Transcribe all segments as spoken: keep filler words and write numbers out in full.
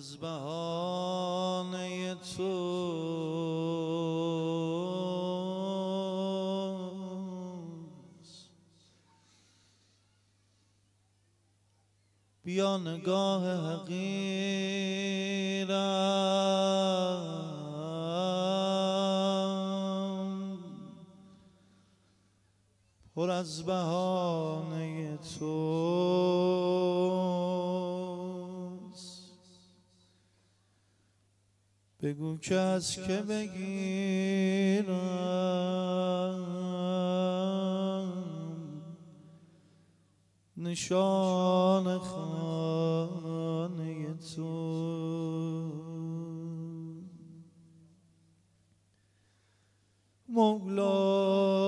از بهانه توست. بیا نگاه حقیرم پر از بهانه توست. بگو که از که بگیرم نشان خانه تو. مولا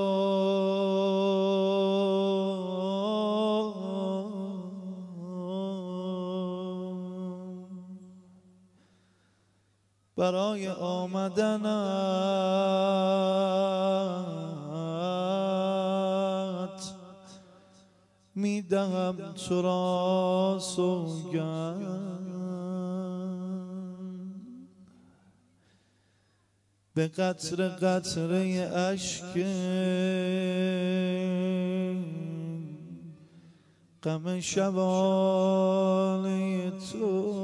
برای آمدنت میدهم تو را سوگند، به قطره قطره اشک غم شبانه تو.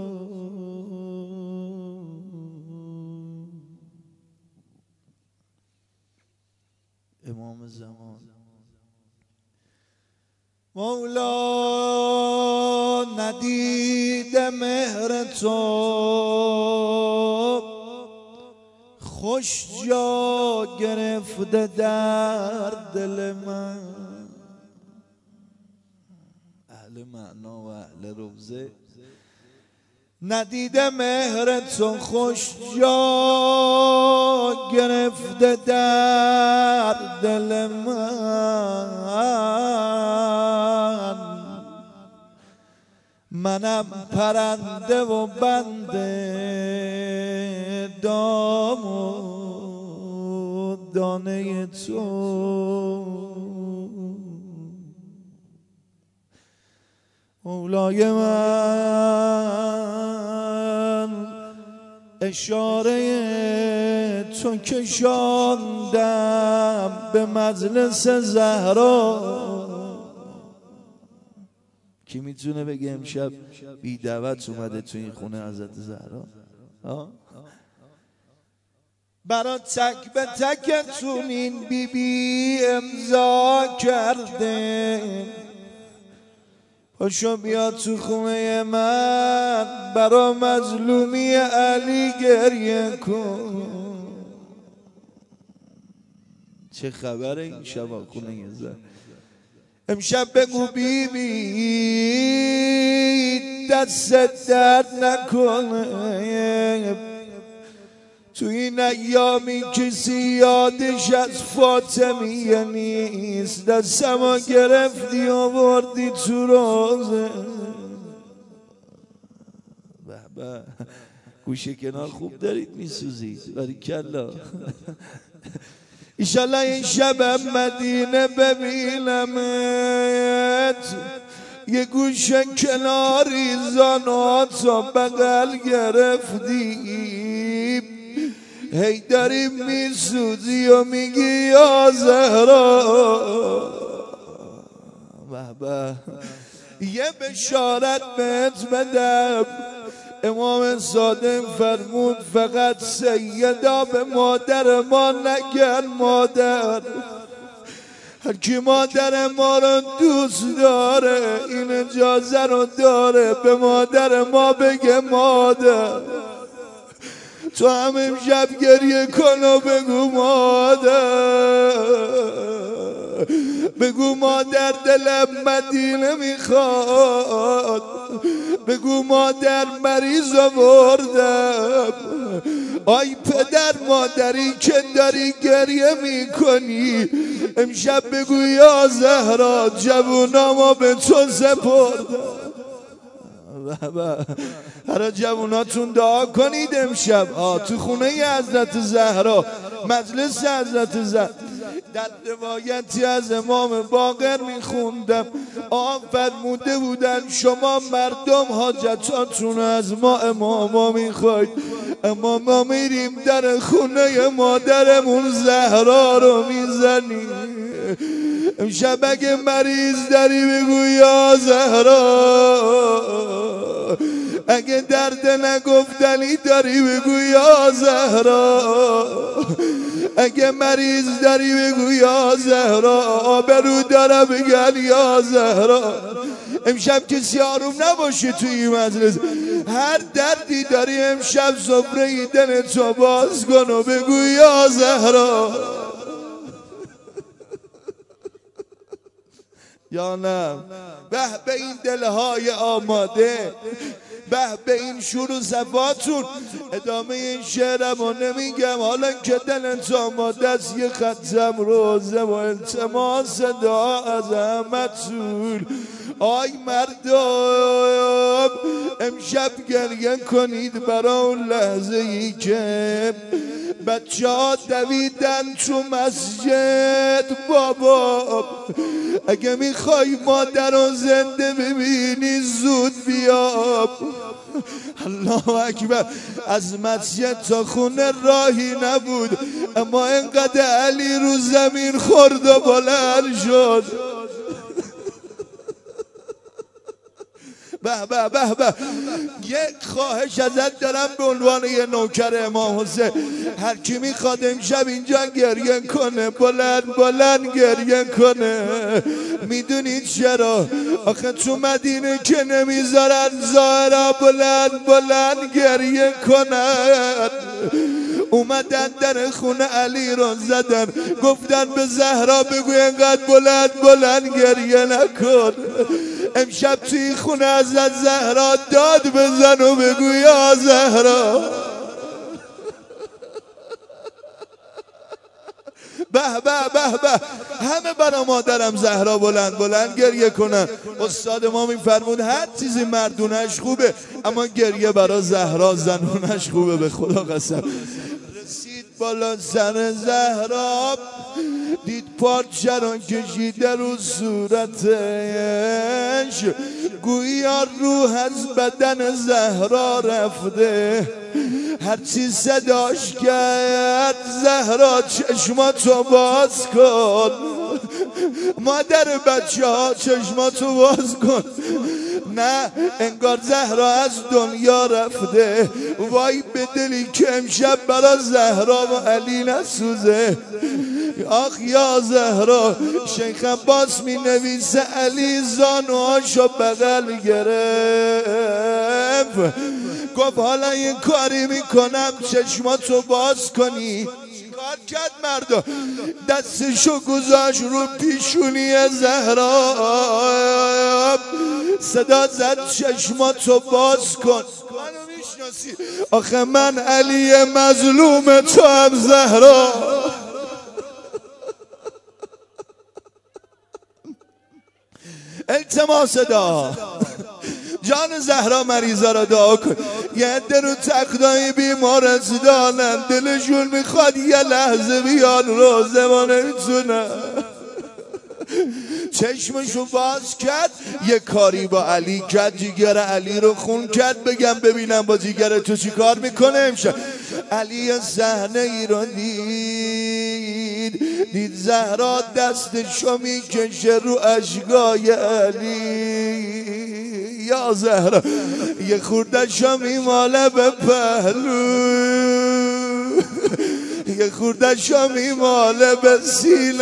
امام زمان مولا ندید مهر تو خوش جا گرفته در دل من. اهل معنا و اهل روزه ندیده مهر تو خوش جا گرفته در دل من. منم پرنده و بنده دام و دانه تو. مولای من اشاره تو کشاندم به مجلس زهرا. کی میتونه بگه امشب بی دعوت اومده تو این خونه حضرت زهرا؟ برا تک به تکتون این بی بی امضا کرده. پاشو بیا تو خونه من برا مظلومی علی گریه کن. چه خبره این شبا خونه زن؟ امشب بگو بی بی دست درد نکنه تو این ایامی کسی یادش از فاطمیه نیست. دستمو گرفتی و بردی تو روزه. به به گوشه کنار خوب دارید میسوزید. باریکلا. ایشالله این شب مدینه ببینمت یه گوشه کناری زاناتو بغل گرفتی هی داری میسوزی و میگی یا زهرا. به به یه بشارت بهت بدم. امام صادق فرمود فقط سیدا به مادر ما نگن مادر. هر کی مادر ما رو دوست داره این اجازه رو داره به مادر ما بگه مادر. تو هم امشب گریه کن و بگو مادر. بگو مادر دلم مدینه میخواد. بگو مادر مریض آوردم. آی پدر مادری که داری گریه میکنی امشب بگو یا زهرا جوونامو به تو سپردم. هر جووناتون دعا کنید امشب آه تو خونه حضرت زهرا مجلس حضرت زهرا. در روایتی از امام باقر میخوندم آن فرموده بودن شما مردم حاجتاتون از ما اماما میخواید، اما ما میریم در خونه مادرمون زهرا رو میزنیم. امشب اگه مریض داری بگو یا زهرا، اگه درد نگفتنی داری بگو یا زهرا، اگه مریض داری بگو یا زهرا، آبرو داره بگن یا زهرا. امشب کسی آروم نباشه توی این مجلس، هر دردی داری امشب سفره دل تو باز کن و بگو یا زهرا. یا نه؟ به به این دلهای آماده، به به این شور و صفاتون. ادامه این شعرمو نمیگم حالا که دلت آماده است، یه ختم روزه و التماس دعا از احمدتون. آی مردم امشب گریه کنید برای اون لحظه ای که بچه ها دویدن تو مسجد. بابا اگه میخوای مادر رو زنده ببینی زود بیا. الله اکبر. از مسجد تا خونه راهی نبود، اما انقدر علی رو زمین خورد و بلند شد. به به به به. یک خواهش ازت دارم به عنوان یه نوکر امام حسین، هر کی میخواد امشب اینجا گریه کنه بلند بلند گریه کنه. میدونید چرا؟ آخه تو مدینه که نمیذارن زهرا بلند بلند گریه کنن. اومدن در خونه علی رو زدن، گفتن به زهرا بگو اینقدر بلند بلند گریه نکن. امشب توی خونه از زهرا داد بزن و بگو یا زهرا. به به به به. همه برا مادرم زهرا بلند بلند گریه کنن. استاد ما میفرمود هر چیزی مردونش خوبه، اما گریه برا زهرا زنونش خوبه. به خدا قسم. رسید بالا سر زهرا، دید پارچه رو کشیده رو صورتش، گویا روح از بدن زهرا رفته. هرچی صداش کرد زهرا چشماتو باز کن، مادر بچه ها چشماتو باز کن. نه انگار زهرا از دنیا رفته. وای به دلی که امشب برا زهرا و علی نسوزه. آخ یا زهرا. شیخ عباس می نویسه علی زانوهاشو بغل گرفت، گفت حالا این کاری میکنم چشماتو باز کنی. کار کرد مردا، دستشو گذاشت رو پیشونی زهرا، صدا زد چشماتو باز کن. منو میشناسی؟ آخه من علی مظلوم تو هم زهرا. التماس دعا. جان زهرا مریضا را دعا کن. یه عده رو تختای بیمارست دانن، دلشون میخواد یه لحظه بیان روزه ما نمیتونن. چشمشو باز کرد، یه کاری با علی کرد، جیگر علی رو خون کرد. بگم ببینم با جیگر تو چی کار میکنه امشب. علی صحنه ای رو دید، دید زهرا دستشو میکشه رو اشکای علی. یا زهرا یه خوردشو میماله به پهلو، یه خوردشو میماله به سینش.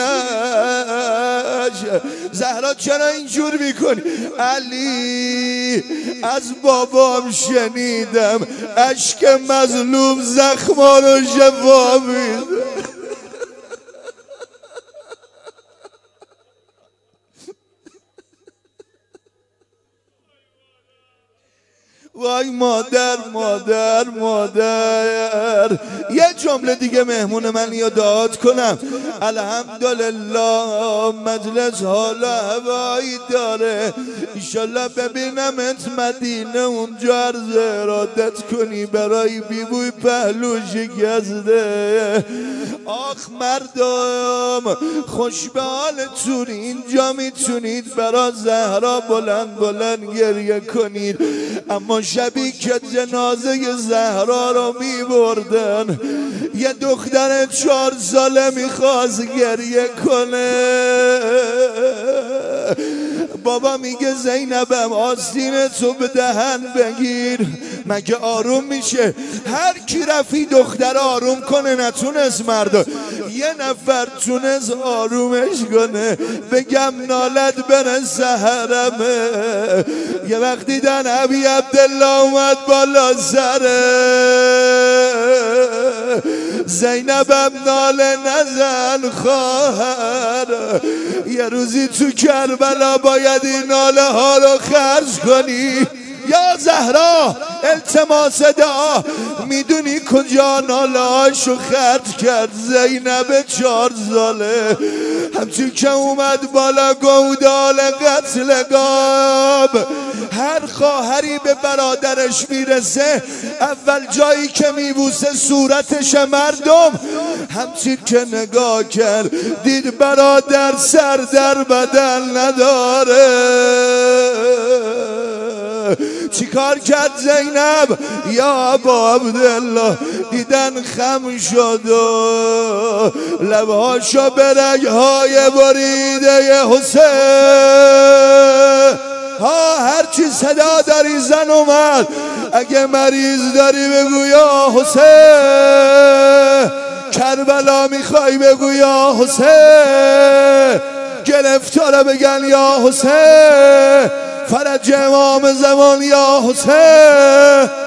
زهرا چرا اینجور میکنی؟ علی از بابام شنیدم اشک مظلوم زخما رو شفا میده. وای مادر مادر مادر. یه جمله دیگه مهمون من یادت کنم. الحمدلله مجلس حال هوایی داره، ایشالله ببینمت مدینه اونجا عرض ارادت کنی برای بیبوی پهلو شکسته. آخ مردم خوش به حالتون، اینجا میتونید برا زهرا بلند بلند گریه کنید. اما شبی که جنازه زهرا رو میبردن یه دختر چهار ساله میخواست گریه کنه. بابا میگه زینبم آستین تو به دهن بگیر. مگه آروم میشه؟ هر کی رفی دختر آروم کنه نتونست مرد، یه نفر تونست آرومش کنه. بگم نالت بره سهرمه. یه وقت دیدن ابی عبدالله اومد بالا سره. زینبم ناله نزن خواهر، یه روزی تو کربلا باید این ناله ها رو خرج کنی. یا زهرا التماس دعا، میدونی کجا ناله هاشو خرج کرد؟ زینب چهار ساله همچون که اومد بالا گودال قتلگاه. هر خواهری به برادرش میرسه اول جایی که میبوسه صورتش. مردم همچین که نگاه کرد دید برادر سر در بدن نداره. چیکار کرد زینب؟ یا ابا عبدالله دیدن خم شد و لبهاشو به رگهای بریده حسین. ها هرچی صدا داری زن اومد، اگه مریض داری بگو یا حسین. کربلا میخوای بگو یا حسین. گرفتاره بگن یا حسین. فرج امام زمان یا حسین.